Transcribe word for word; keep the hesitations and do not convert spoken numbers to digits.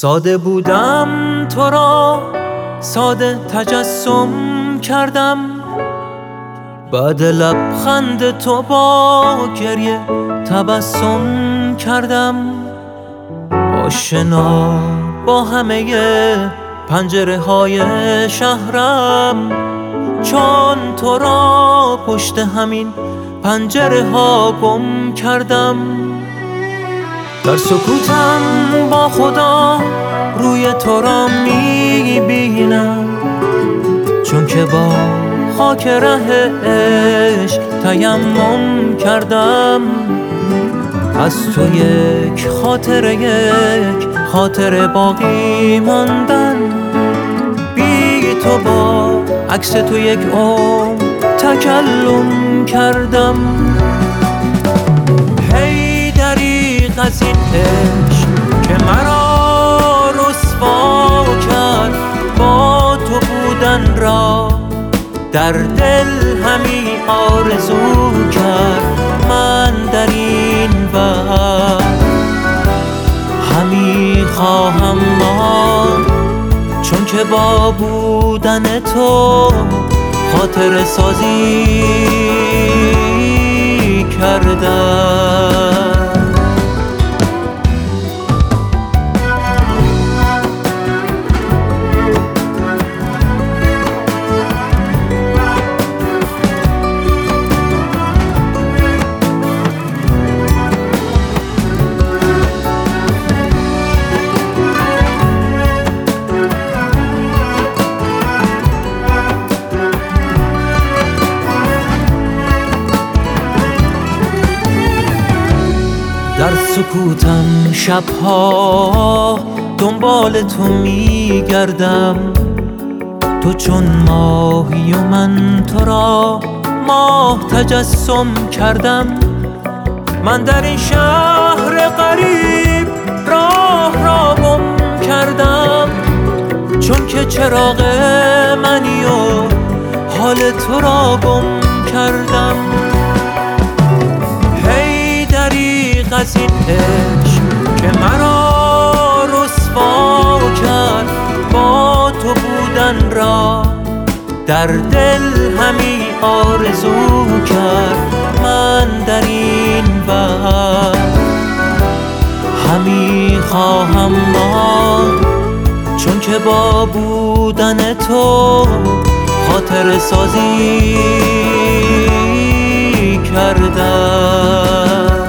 ساده بودم تو را ساده تجسم کردم، بعد لبخند تو با گریه تبسم کردم. آشنا با همه پنجره های شهرم، چون تو را پشت همین پنجره ها گم کردم. در سکوتم با خدا روی تو را میبینم، چون که با خاک رهش تیمم کردم. از تو یک خاطره یک خاطره باقی ماندن، بی تو با عکس تو یک عمر تکلم کردم. هی دریغ از این عشق که مرا رسوا کرد، با تو بودن را در دل همی آرزو کرد. من در این وقت همی خواهم ماند، چون که با بودن تو خاطره سازی کردم. در سکوتم شبها دنبال تو میگردم، تو چون ماهی و من تو را ماه تجسم کردم. من در این شهر غریب راه را گم کردم، چون که چراغ منی و حال تو را گم کردم. از این عشق که مرا رسوا کرد، با تو بودن را در دل همی آرزو کرد. من در این وقت همی خواهم ماند، چون که با بودن تو خاطره سازی کردم.